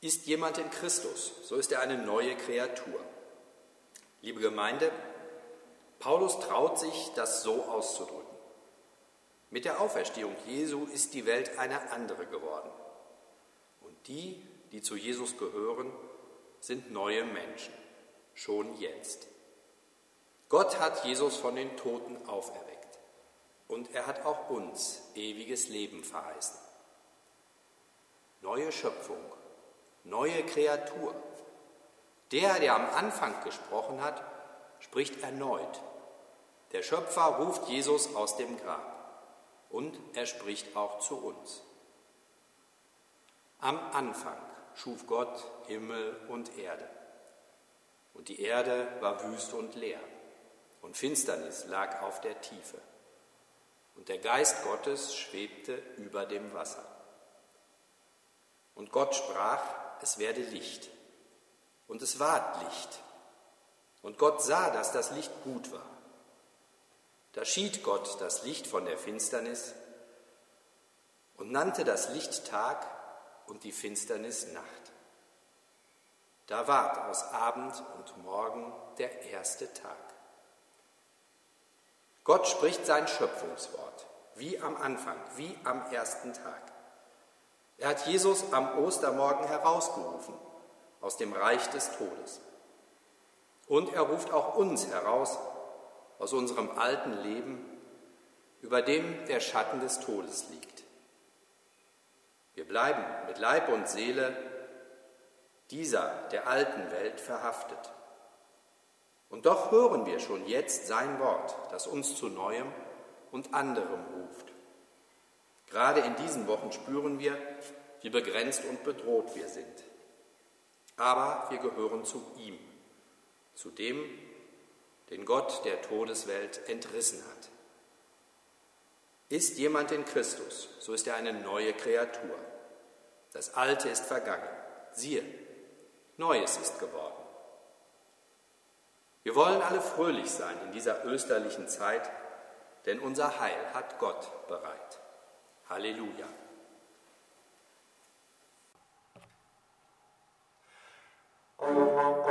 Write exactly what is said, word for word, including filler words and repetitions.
Ist jemand in Christus, so ist er eine neue Kreatur. Liebe Gemeinde, Paulus traut sich, das so auszudrücken. Mit der Auferstehung Jesu ist die Welt eine andere geworden. Und die, die zu Jesus gehören, sind neue Menschen, schon jetzt. Gott hat Jesus von den Toten auferweckt und er hat auch uns ewiges Leben verheißen. Neue Schöpfung, neue Kreatur. Der, der am Anfang gesprochen hat, spricht erneut. Der Schöpfer ruft Jesus aus dem Grab und er spricht auch zu uns. Am Anfang schuf Gott Himmel und Erde. Und die Erde war wüst und leer, und Finsternis lag auf der Tiefe. Und der Geist Gottes schwebte über dem Wasser. Und Gott sprach, es werde Licht. Und es ward Licht. Und Gott sah, dass das Licht gut war. Da schied Gott das Licht von der Finsternis und nannte das Licht Tag und die Finsternis Nacht. Da ward aus Abend und Morgen der erste Tag. Gott spricht sein Schöpfungswort, wie am Anfang, wie am ersten Tag. Er hat Jesus am Ostermorgen herausgerufen aus dem Reich des Todes. Und er ruft auch uns heraus aus unserem alten Leben, über dem der Schatten des Todes liegt. Wir bleiben mit Leib und Seele dieser, der alten Welt, verhaftet. Und doch hören wir schon jetzt sein Wort, das uns zu Neuem und anderem ruft. Gerade in diesen Wochen spüren wir, wie begrenzt und bedroht wir sind. Aber wir gehören zu ihm, zu dem, den Gott der Todeswelt entrissen hat. Ist jemand in Christus, so ist er eine neue Kreatur. Das Alte ist vergangen. Siehe, Neues ist geworden. Wir wollen alle fröhlich sein in dieser österlichen Zeit, denn unser Heil hat Gott bereit. Halleluja. Oh,